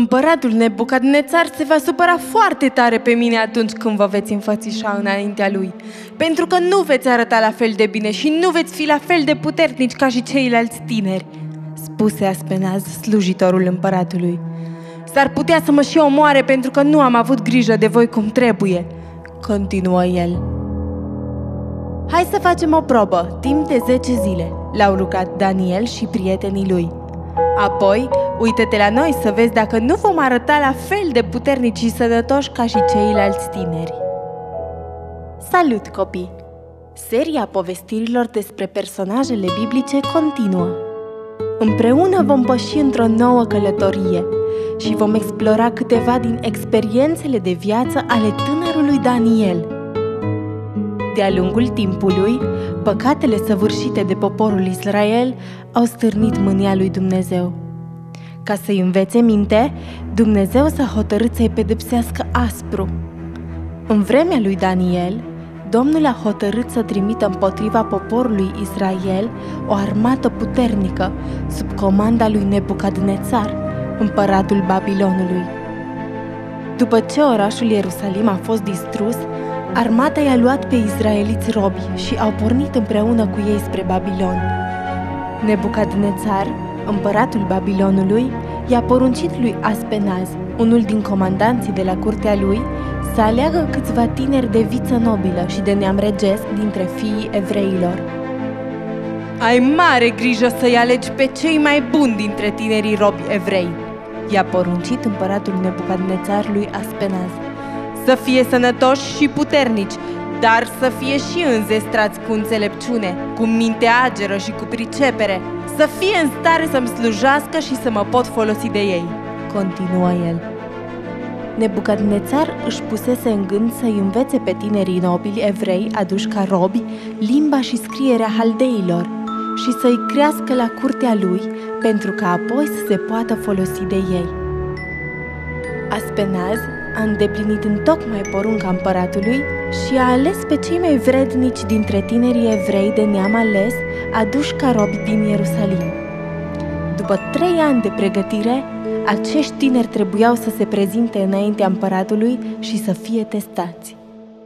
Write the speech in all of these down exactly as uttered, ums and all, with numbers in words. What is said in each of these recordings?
Împăratul Nebucadnețar se va supăra foarte tare pe mine atunci când vă veți înfățișa înaintea lui, pentru că nu veți arăta la fel de bine și nu veți fi la fel de puternici ca și ceilalți tineri, spuse Aspenaz, slujitorul împăratului. S-ar putea să mă și omoare pentru că nu am avut grijă de voi cum trebuie, continuă el. Hai să facem o probă, timp de zece zile, l-au rugat Daniel și prietenii lui. Apoi, uită-te la noi să vezi dacă nu vom arăta la fel de puternici și sănătoși ca și ceilalți tineri. Salut, copii! Seria povestirilor despre personajele biblice continuă. Împreună vom păși într-o nouă călătorie și vom explora câteva din experiențele de viață ale tânărului Daniel. De-a lungul timpului, păcatele săvârșite de poporul Israel au stârnit mânia lui Dumnezeu. Ca să-i învețe minte, Dumnezeu s-a hotărât să-i pedepsească aspru. În vremea lui Daniel, Domnul a hotărât să trimită împotriva poporului Israel o armată puternică sub comanda lui Nebucadnețar, împăratul Babilonului. După ce orașul Ierusalim a fost distrus, armata i-a luat pe izraeliți robi și au pornit împreună cu ei spre Babilon. Nebucadnețar, împăratul Babilonului, i-a poruncit lui Aspenaz, unul din comandanții de la curtea lui, să aleagă câțiva tineri de viță nobilă și de neam regesc dintre fiii evreilor. Ai mare grijă să-i alegi pe cei mai buni dintre tinerii robi evrei, i-a poruncit împăratul Nebucadnețar lui Aspenaz. Să fie sănătoși și puternici, dar să fie și înzestrați cu înțelepciune, cu minte ageră și cu pricepere, să fie în stare să-mi slujească și să mă pot folosi de ei, continuă el. Nebucadnețar își pusese în gând să-i învețe pe tinerii nobili evrei aduși ca robi limba și scrierea haldeilor și să-i crească la curtea lui pentru ca apoi să se poată folosi de ei. Aspenaz a îndeplinit întocmai porunca împăratului și a ales pe cei mai vrednici dintre tinerii evrei de neam ales, aduși ca robi din Ierusalim. După trei ani de pregătire, acești tineri trebuiau să se prezinte înaintea împăratului și să fie testați.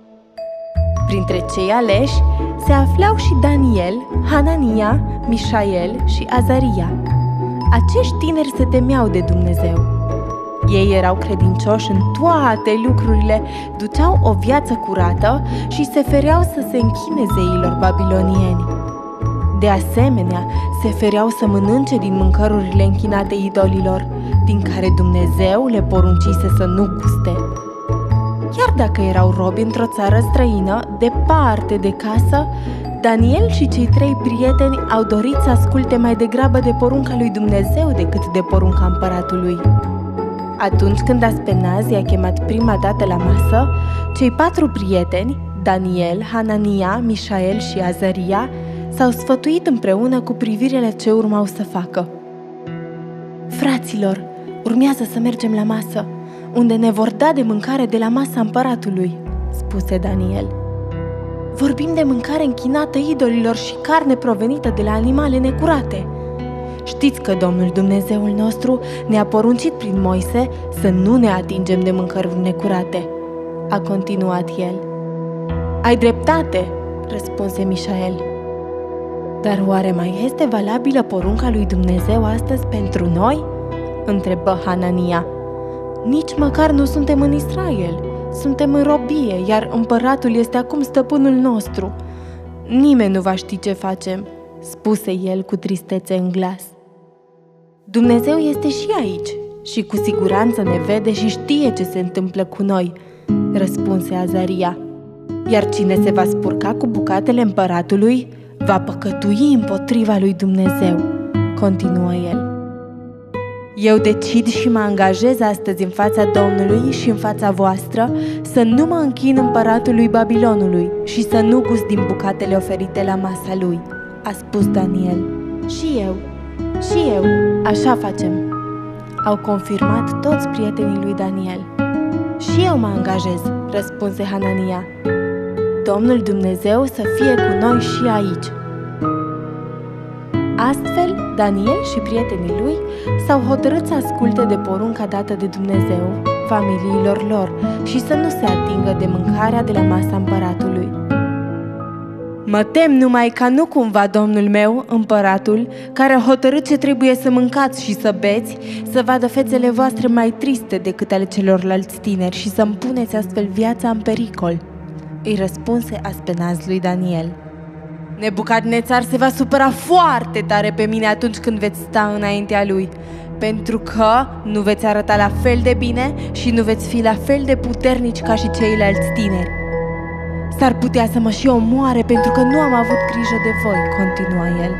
Printre cei aleși se aflau și Daniel, Hanania, Mișael și Azaria. Acești tineri se temeau de Dumnezeu. Ei erau credincioși în toate lucrurile, duceau o viață curată și se fereau să se închine zeilor babilonieni. De asemenea, se fereau să mănânce din mâncărurile închinate idolilor, din care Dumnezeu le poruncise să nu guste. Chiar dacă erau robi într-o țară străină, departe de casă, Daniel și cei trei prieteni au dorit să asculte mai degrabă de porunca lui Dumnezeu decât de porunca împăratului. Atunci când Aspenaz i-a chemat prima dată la masă, cei patru prieteni, Daniel, Hanania, Mișael și Azaria, s-au sfătuit împreună cu privire la ce urmau să facă. Fraților, urmează să mergem la masă, unde ne vor da de mâncare de la masa împăratului, spuse Daniel. Vorbim de mâncare închinată idolilor și carne provenită de la animale necurate. Știți că Domnul Dumnezeul nostru ne-a poruncit prin Moise să nu ne atingem de mâncăruri necurate, a continuat el. Ai dreptate, răspunse Mișael. Dar oare mai este valabilă porunca lui Dumnezeu astăzi pentru noi? Întrebă Hanania. Nici măcar nu suntem în Israel, suntem în robie, iar împăratul este acum stăpânul nostru. Nimeni nu va ști ce facem, spuse el cu tristețe în glas. Dumnezeu este și aici și cu siguranță ne vede și știe ce se întâmplă cu noi, răspunse Azaria. Iar cine se va spurca cu bucatele împăratului va păcătui împotriva lui Dumnezeu, continuă el. Eu decid și mă angajez astăzi în fața Domnului și în fața voastră să nu mă închin împăratului Babilonului și să nu gust din bucatele oferite la masa lui, a spus Daniel. Și eu, și eu, așa facem, au confirmat toți prietenii lui Daniel. Și eu mă angajez, răspunse Hanania. Domnul Dumnezeu să fie cu noi și aici. Astfel, Daniel și prietenii lui s-au hotărât să asculte de porunca dată de Dumnezeu familiilor lor și să nu se atingă de mâncarea de la masa împăratului. Mă tem numai ca nu cumva domnul meu, împăratul, care a hotărât ce trebuie să mâncați și să beți, să vadă fețele voastre mai triste decât ale celorlalți tineri și să-mi puneți astfel viața în pericol, îi răspunse Aspenaz lui Daniel. Nebucadnețar se va supăra foarte tare pe mine atunci când veți sta înaintea lui, pentru că nu veți arăta la fel de bine și nu veți fi la fel de puternici ca și ceilalți tineri. S-ar putea să mă și omoare pentru că nu am avut grijă de voi, continua el.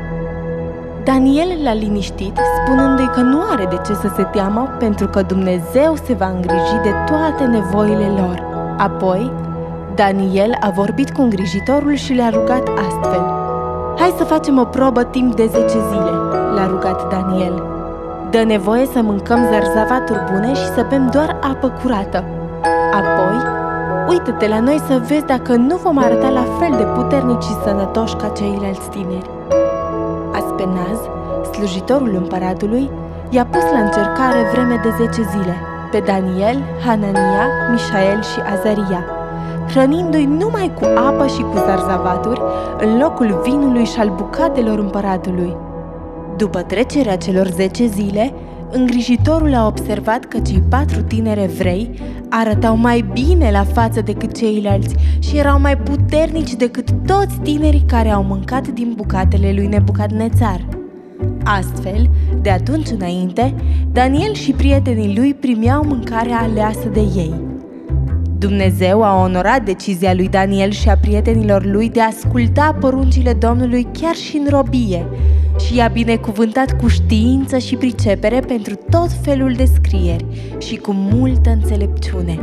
Daniel l-a liniștit, spunându-i că nu are de ce să se teamă, pentru că Dumnezeu se va îngriji de toate nevoile lor. Apoi, Daniel a vorbit cu îngrijitorul și le-a rugat astfel. Hai să facem o probă timp de zece zile, l-a rugat Daniel. Dă nevoie să mâncăm zarzavaturi bune și să bem doar apă curată. Apoi, uită-te la noi să vezi dacă nu vom arăta la fel de puternici și sănătoși ca ceilalți tineri. Aspenaz, slujitorul împăratului, i-a pus la încercare vreme de zece zile pe Daniel, Hanania, Mișael și Azaria, hrănindu-i numai cu apă și cu zarzavaturi în locul vinului și al bucatelor împăratului. După trecerea celor zece zile, îngrijitorul a observat că cei patru tineri evrei arătau mai bine la față decât ceilalți și erau mai puternici decât toți tinerii care au mâncat din bucatele lui Nebucadnețar. Astfel, de atunci înainte, Daniel și prietenii lui primeau mâncarea aleasă de ei. Dumnezeu a onorat decizia lui Daniel și a prietenilor lui de a asculta poruncile Domnului chiar și în robie și i-a binecuvântat cu știință și pricepere pentru tot felul de scrieri și cu multă înțelepciune.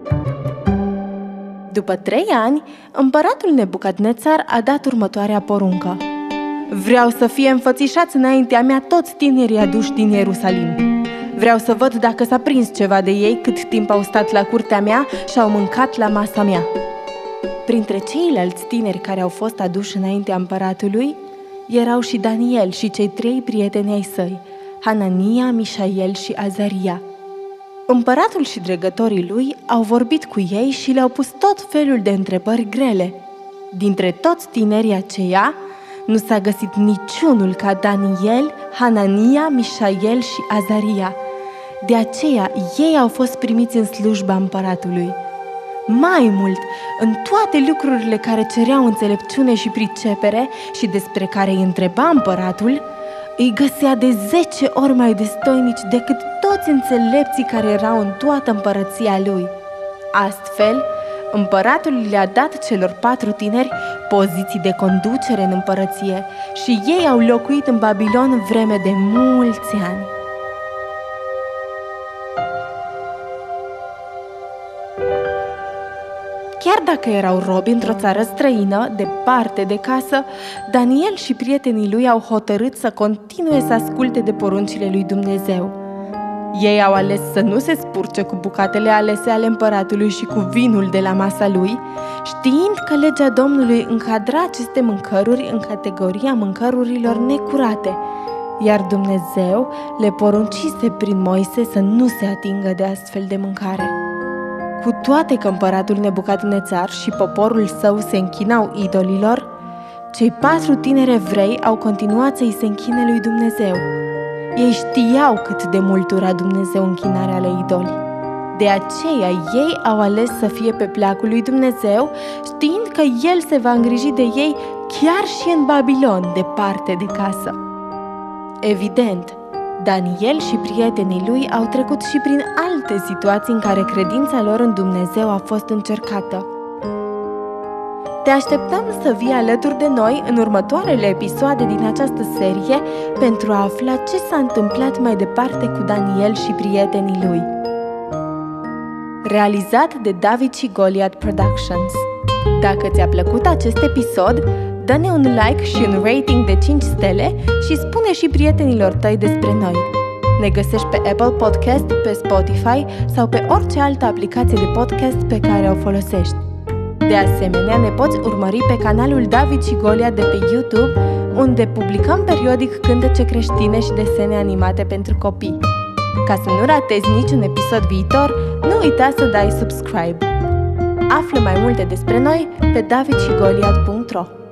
După trei ani, împăratul Nebucadnețar a dat următoarea poruncă. Vreau să fie înfățișați înaintea mea toți tinerii aduși din Ierusalim. Vreau să văd dacă s-a prins ceva de ei cât timp au stat la curtea mea și au mâncat la masa mea. Printre ceilalți tineri care au fost aduși înaintea împăratului, erau și Daniel și cei trei prieteni ai săi, Hanania, Mișael și Azaria. Împăratul și dregătorii lui au vorbit cu ei și le-au pus tot felul de întrebări grele. Dintre toți tinerii aceia, nu s-a găsit niciunul ca Daniel, Hanania, Mișael și Azaria. De aceea, ei au fost primiți în slujba împăratului. Mai mult, în toate lucrurile care cereau înțelepciune și pricepere și despre care îi întreba împăratul, îi găsea de zece ori mai destoinici decât toți înțelepții care erau în toată împărăția lui. Astfel, împăratul le-a dat celor patru tineri poziții de conducere în împărăție și ei au locuit în Babilon vreme de mulți ani. Chiar dacă erau robi într-o țară străină, departe de casă, Daniel și prietenii lui au hotărât să continue să asculte de poruncile lui Dumnezeu. Ei au ales să nu se spurce cu bucatele alese ale împăratului și cu vinul de la masa lui, știind că legea Domnului încadra aceste mâncăruri în categoria mâncărurilor necurate, iar Dumnezeu le poruncise prin Moise să nu se atingă de astfel de mâncare. Cu toate că împăratul Nebucadnețar și poporul său se închinau idolilor, cei patru tineri evrei au continuat să-i se închine lui Dumnezeu. Ei știau cât de mult ura Dumnezeu închinarea la idoli. De aceea ei au ales să fie pe placul lui Dumnezeu, știind că El se va îngriji de ei chiar și în Babilon, departe de casă. Evident, Daniel și prietenii lui au trecut și prin alte situații în care credința lor în Dumnezeu a fost încercată. Te așteptăm să vii alături de noi în următoarele episoade din această serie pentru a afla ce s-a întâmplat mai departe cu Daniel și prietenii lui. Realizat de David și Goliath Productions. Dacă ți-a plăcut acest episod, dă-ne un like și un rating de cinci stele și spune și prietenilor tăi despre noi. Ne găsești pe Apple Podcast, pe Spotify sau pe orice altă aplicație de podcast pe care o folosești. De asemenea, ne poți urmări pe canalul David și Golia de pe YouTube, unde publicăm periodic cântece creștine și desene animate pentru copii. Ca să nu ratezi niciun episod viitor, nu uita să dai subscribe. Află mai multe despre noi pe david și goliat punct ro.